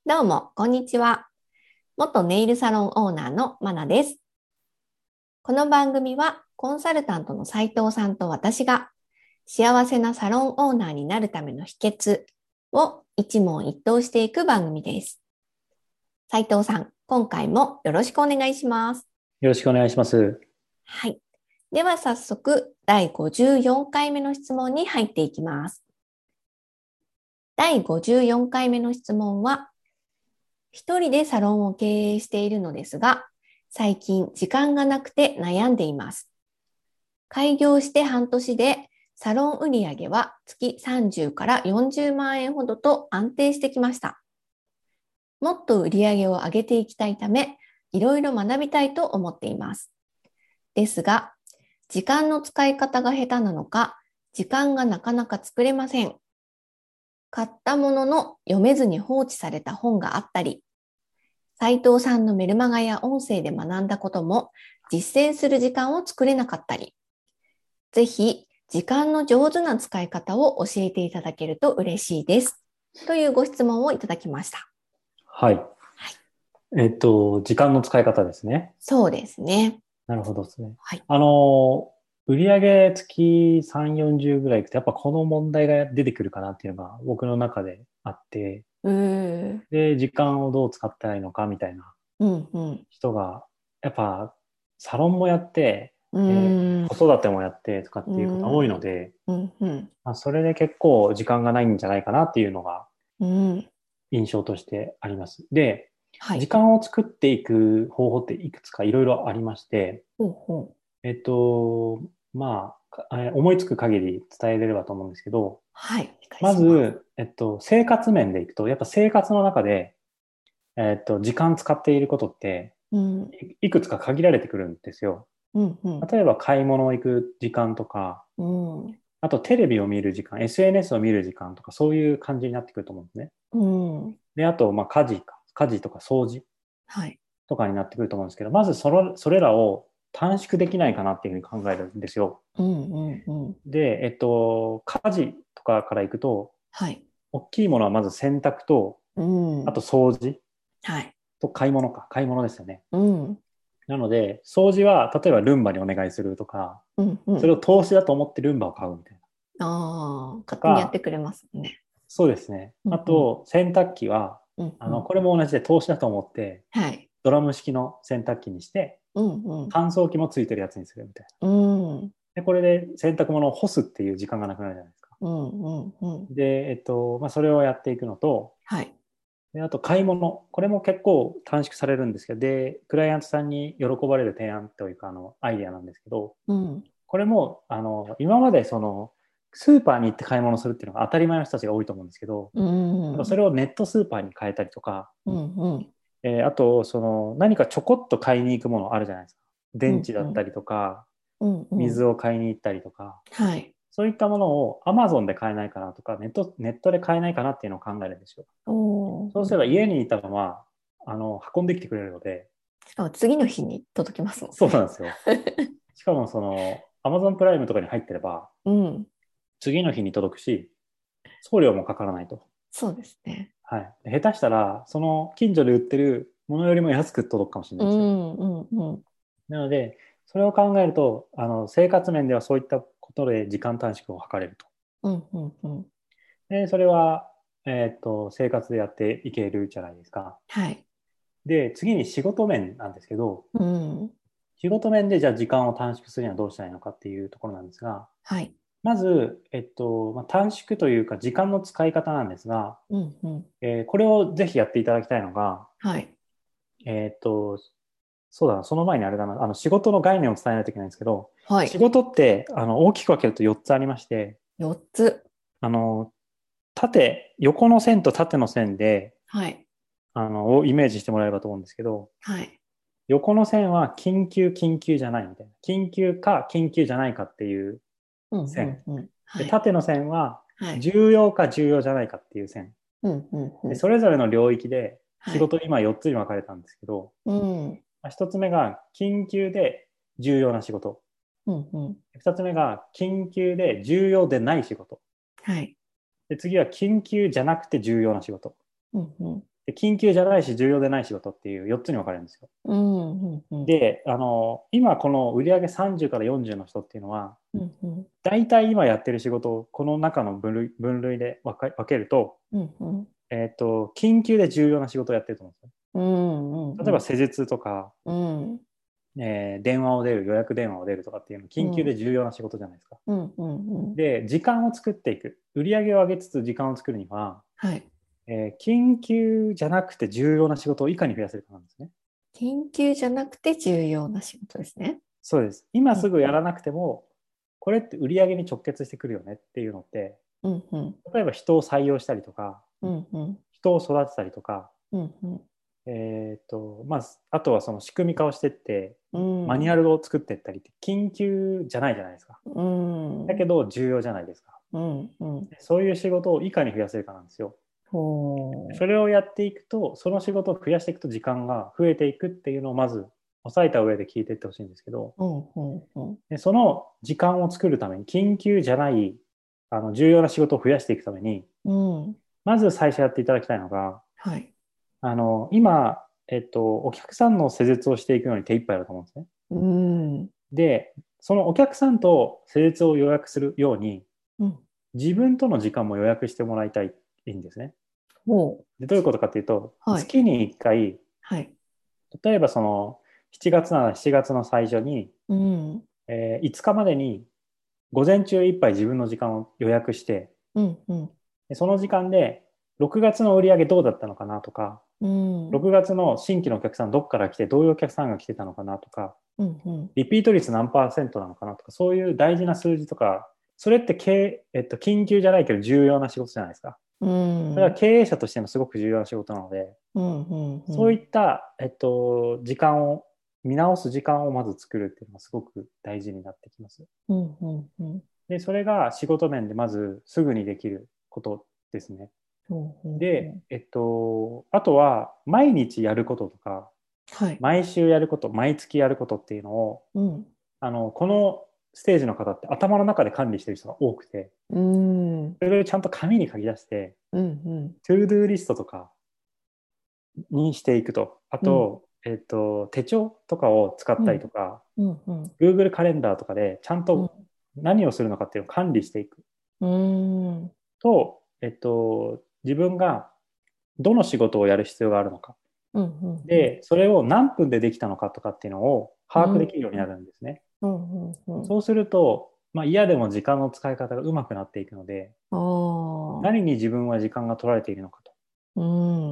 どうも、こんにちは。元ネイルサロンオーナーのマナです。この番組はコンサルタントの斉藤さんと私が幸せなサロンオーナーになるための秘訣を一問一答していく番組です。斉藤さん、今回もよろしくお願いします。 よろしくお願いします。 はい。では早速、第54回目の質問に入っていきます。第54回目の質問は、一人でサロンを経営しているのですが、最近時間がなくて悩んでいます。開業して半年でサロン売上は月30から40万円ほどと安定してきました。もっと売上を上げていきたいため、いろいろ学びたいと思っています。ですが、時間の使い方が下手なのか、時間がなかなか作れません。買ったものの読めずに放置された本があったり、斉藤さんのメルマガや音声で学んだことも実践する時間を作れなかったり、ぜひ時間の上手な使い方を教えていただけると嬉しいです。というご質問をいただきました。 はい。 はい、 時間の使い方ですね。 そうですね。 なるほどですね。 はい。 売上月3、40ぐらいいくと、やっぱこの問題が出てくるかなっていうのが僕の中であって、 うーん、 で、時間をどう使ったらいいのかみたいなうん、うん、 人が、やっぱサロンもやって、 うーん、 子育てもやってとかっうていう方が多いーん、 ので、 うん、うん、 まあ、それで結構時間がないんじゃないかなっていうのがうん、 印象としてあります。で、 はい。 時間を作っていく方法っていくつかいろいろありまして、 ほうほう。 えっと、まあ、思いつく限り伝えれればと思うんですけど、 はい。お願いまします。 ず、生活面でいくと、やっぱ生活の中で、時間使っていることって、 うん、 いくつか限られてくるんですよ。 うん、うん、 例えば買い物行く時間とか、 うん、 あとテレビを見る時間、SNS を見る時間とか、そういう感じになってくると思うんですね。 うん、 で、あと、まあ、家事とか掃除はい。 とかになってくると思うんですけど、まずそれらを短縮できないかなっていうふうに考えるんですよ。 うん、うん、うん、 で、家事とかからいくと、 はい。 大きいものはまず洗濯と、 うん、 あと掃除はい。 と買い物か。買い物ですよね。 うん、 なので、掃除は例えばルンバにお願いするとか、 うん、うん。 それを投資だと思ってルンバを買うみたいな。 ああ、 と勝手にやってか、 くれますね。 そうですね。 うん、うん、 あと、洗濯機は、 うん、うん。 これも同じで投資だと思って、 はい。 ドラム式の洗濯機にして、 うん、うん、 乾燥機もついてるやつにするみたいな。 うん、 で、これで洗濯物を干すっていう時間がなくなるじゃないですか。 うん、うん、うん。 で、まあ、それをやっていくのと、 はい。 で、あと買い物。これも結構短縮されるんですけど、で、クライアントさんに喜ばれる提案というか、アイディアなんですけど、 うん、 これも、今までスーパーに行って買い物するっていうのが当たり前の人たちが多いと思うんですけど、 うん、 やっぱそれをネットスーパーに変えたりとか、 うん、うん、 あと、何かちょこっと買いに行くものあるじゃないですか。電うん、うん、 池だったりとか、 うん、うん。 水を買いに行ったりとか、 はい。 そういったものを Amazon で買えないかなとか、ネットで買えないかなっていうのを考えるんですよ。 おー、 そうすれば家にいたまま、運んできてくれるので、 しかも次の日に届きますもんそうなね。 んですよ。しかもAmazon プライムとかに入ってれば、 うん、 次の日に届くし、送料もかからないと。 そうですね。 はい。下手したら、その近所で売ってるものよりも安く届くかもしれないんですよ。 うん、うん、うん、 なので、それを考えると、生活面ではそういったことで時間短縮を図れると。 うん、うん、うん。 で、それは、生活でやっていけるじゃないですか。 はい。 で、次に仕事面なんですけど、 うん、 仕事面でじゃあ時間を短縮するにはどうしたらいいのかっていうところなんですが、 はい。 まず、まあ、短縮というか時間の使い方なんですが、 うん、うん。 これをぜひやっていただきたいのが、 はい。 えっと、そうだな、その前にあれだな、仕事の概念を伝えないといけないんですけど、 はい。 仕事って、大きく分けると4つありまして、 4つ。 あの、横の線と縦の線で、 はい。 をイメージしてもらえればと思うんですけど、 はい。 横の線は緊急じゃないみたいな。緊急か緊急じゃないかっていううん、う線。 ん、うん。 で、 はい。 縦の線ははい。 重要か重要じゃないかっていう線。 うん、うん、うで、 ん。 それぞれの領域で仕はい。 事今4つに分かれたんですけど、 うん、 1つ目が緊急で重要な仕事。 うん、うん。 2つ目が緊急で重要でない仕事。 はい。 で、次は緊急じゃなくて重要な仕事。 うん、うん。 で緊急じゃないし重要でない仕事っていう4つに分かれるんですよ。 うんうん。 で、今この売上30から40の人っていうのは、 うんうん。 大体今やってる仕事をこの中の分類で分けると、 うんうん。 緊急で重要な仕事をやってると思うんですよ。 うんうん。 例えば施術とか、 うん。 電話を出る、予約電話を出るとかっていうの緊急で重要な仕事じゃないですか。 うんうんうん。 で、時間を作っていく。売り上げを上げつつ時間を作るには、 はい。 緊急じゃなくて重要な仕事をいかに増やせるかなんですね。 緊急じゃなくて重要な仕事ですね。 そうです。今うんすぐやらなくても、これって売り上げに直結してくるよねっていうのって、 うんうん。 例えば人を採用したりとか、 うんうん。 人を育てたりとか、 うんうん。 まあ、あとはその仕組み化をしていって、 うん。 マニュアルを作っていったりって緊急じゃないじゃないですか。 うん。 だけど重要じゃないですか。 うんうん。 そういう仕事をいかに増やせるかなんですよ。 ほそれをやっていくと、その仕事を増やしていくと時間が増えていくっていうのをまず押さえた上で聞いていってほしいんですけど、 う。うんうんうん。 でその時間を作るために、緊急じゃない重要な仕事を増やしていくために、 うん。 まず最初やっていただきたいのが、 はい。 今、お客さんの施術をしていくのに手一杯だと思うんですね。 うん。 で、そのお客さんと施術を予約するように、 うん。 自分との時間も予約してもらいたいんですね。 ほう。 で、どういうことかっていうと、 はい。 月に1回、 はい。 例えばその7月なら7月の最初に、 うん。 5日までに午前中いっぱい自分の時間を予約して、 うんうん。 でその時間で6月の売り上げどうだったのかなとか、 うん。 6月の新規のお客さんどっから来て、どういうお客さんが来てたのかなとか、 うんうん。 リピート率何パーセントなのかなとか、そういう大事な数字とか、それって緊急じゃないけど重要な仕事じゃないですか。 うん。 それは経営者としてもすごく重要な仕事なので、 うんうんうそういん。 った、時間を、見直す時間をまず作るっていうのがすごく大事になってきます。 うんうんうん。 で、それが仕事面でまずすぐにできることですね。 ほうほうほで、 う。 あとは毎日やることとか、 はい。 毎週やること、毎月やることっていうのを、 うん。 このステージの方って頭の中で管理してる人が多くて、 うん。うんそれをちゃんと紙に書き出して、 うん。 トゥードゥーリストとかにしていくと。あうん。 と、手帳とかを使ったりとうん。 か、 うんうん。 Google カレンダーとかでちゃんうん。 と何をするのかっていうのを管理していくうん。 と、自分がどの仕事をやる必要があるのか。 うん。うん。 で、それを何分でできたのかとかっていうのを把握でうん。 きるようになるんですね。 うん。うん。 そうすると、まあ、嫌でも時間の使い方が上手くなっていくので、 ああ。 何に自分は時間が取られているのかと。 うん。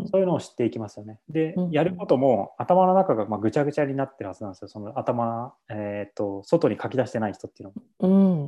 うんそういうのを知っていきますよね。で、 うん。 やることも頭の中がまあぐちゃぐちゃになってるはずなんですよ。その頭、外に書き出してない人っていうのも。 うん。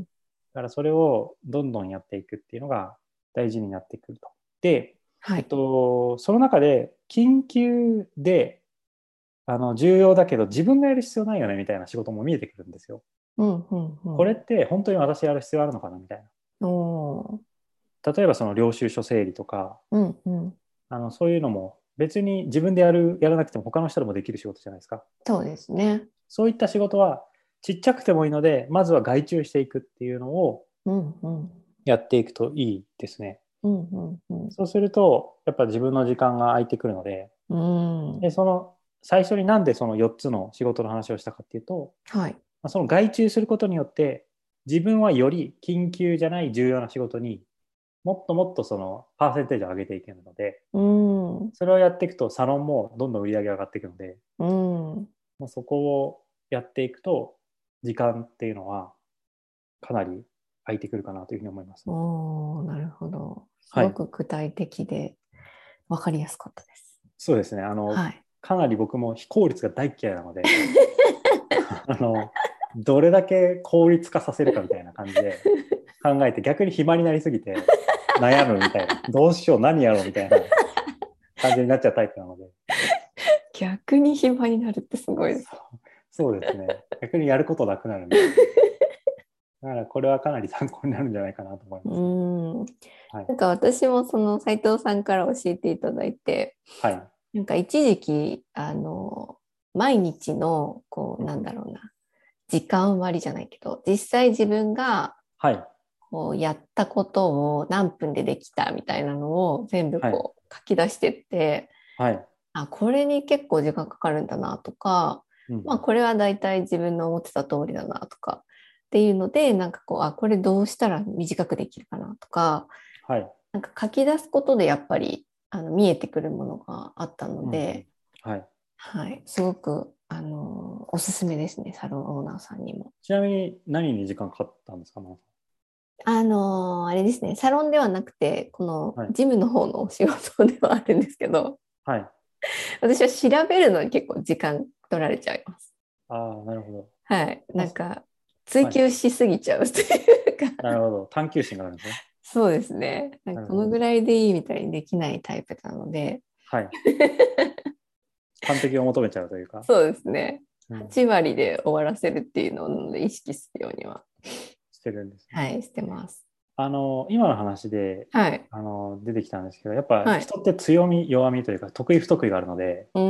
だからそれをどんどんやっていくっていうのが大事になってくると。で、 はい。 その中で緊急で重要だけど自分がやる必要ないよねみたいな仕事も見えてくるんですよ。 うん。うん。うん。 これって本当に私やる必要あるのかなみたいおー。 な。例えばその領収書整理とか、 うん。うん。 そういうのも別に自分でやらなくても他の人でもできる仕事じゃないですか。 そうですね。 そういった仕事はちっちゃくてもいいので、まずは外注していくっていうのをうん。うん。 やっていくといいですね。 うん。うん。うん。 そうすると、やっぱ自分の時間が空いてくるので、 うん。 で、その最初になんでその4つの仕事の話をしたかっていうと、 はい。 その外注することによって、自分はより緊急じゃない重要な仕事にもっともっとそのパーセンテージを上げていけるので、 うん。 それをやっていくとサロンもどんどん売り上げ上がっていくので、 うん。 もうそこをやっていくと時間っていうのはかなり空いてくるかなというふうに思います。 おー、なるほど。すはい。 ごく具体的で分かりやすかったです。 そうですね。 はい。 かなり僕も非効率が大嫌いなので、あの、どれだけ効率化させるかみたいな感じで考えて、逆に暇になりすぎて悩むみたいな、どうしよう、何やろうみたいな感じになっちゃうタイプなので。 逆に暇になるってすごいです。 そうですね。逆にやることなくなるんで。だからこれはかなり参考になるんじゃないかなと思います、ね。 うん。 はい。 なんか私もその斉藤さんから教えていただいて、 はい。 なんか一時期、毎日の、こう、なんだろうな、時間割じゃないけど、実際自分がはい。 こうやったことを何分でできたみたいなのを全部はい。 こう書き出してって、 はい。 あ、これに結構時間かかるんだなとか、 うん。 まあこれは大体自分の思ってた通りだなとかっていうので、なんかこう、あ、これどうしたら短くできるかなとか、 はい。 なんか書き出すことでやっぱり見えてくるものがあったのうん。うん。 で、 はい。 はい、すごくおすすめですね、サロンオーナーさんにも。 ちなみに何に時間かかったんですか、 あれですね、サロンではなくて、このはい。 ジムの方のお仕事ではあるんですけど、 はい。 私は調べるのに結構時間取られちゃいます。 ああ、なるほど。 はい。 あ、 なんか、追はい。 求しすぎちゃうっていうか、 なるほど。探求心があるんですね。 そうですね。なんかこのなるほど。 ぐらいでいいみたいにできないタイプなので、 はい。完璧を求めちゃうというか。 そうですね。 うん。 8割で終わらせるっていうのを意識するようには、 してるんですね。 はい、してます。 今の話で、 はい。 出てきたんですけど、やっぱはい。 人って強み、弱みというか、得意、不得意があるので、 うん。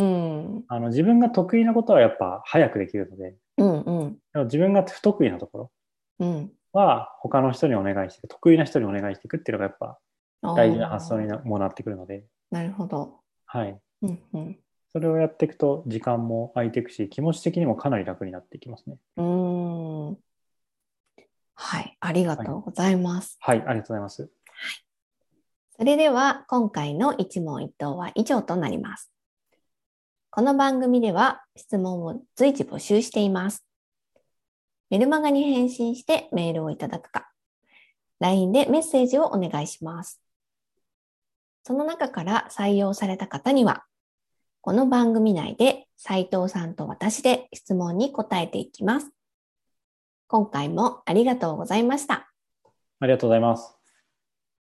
自分が得意なことはやっぱ早くできるので、 うんうん。 でも自分が不得意なところうん。 は他の人にお願いして、得意な人にお願いしていくっていうのがやっぱあ大事な発想にあ、 もなってくるので、 なるほど。 はい。 うんうん。 それをやっていくと時間も空いていくし、気持ち的にもかなり楽になっていきますね。 うーん。はい。ありがはい。 とうございます。 はい、ありがとうございます。 それでは、今回の一問一答は以上となります。この番組では質問を随時募集しています。メルマガに返信してメールをいただくか、LINE でメッセージをお願いします。その中から採用された方には、この番組内で斉藤さんと私で質問に答えていきます。今回もありがとうございました。 ありがとうございます。